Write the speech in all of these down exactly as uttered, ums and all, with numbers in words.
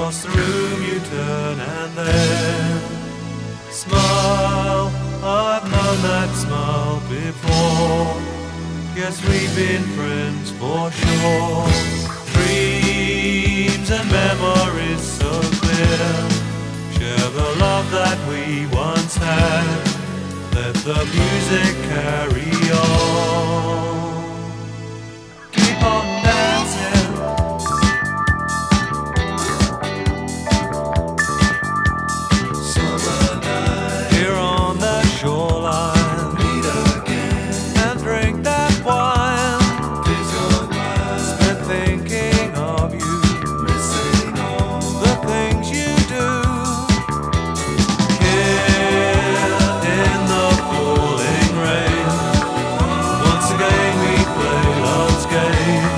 Across the room you turn and then smile. I've known that smile before. Yes, we've been friends for sure. Dreams and memories so clear. Share the love that we once had. Let the music carry on. Keep on dancing. Summer night, Here on the shoreline, meet again. and drink that wine. Days gone by, Been thinking of you, missing all. the things you do. Here in the falling rain, once again we play love's game.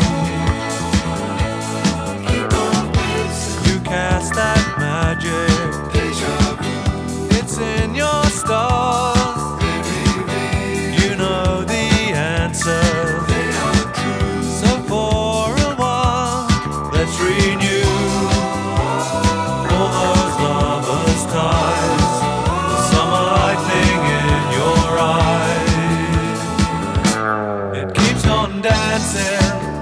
Keep on dancing. You cast that magic, Deja vu, it's in your stars. baby, You know the answer. they are true. So for a while, let's renew all those lovers' ties. The summer lightning in your eyes, it keeps on dancing.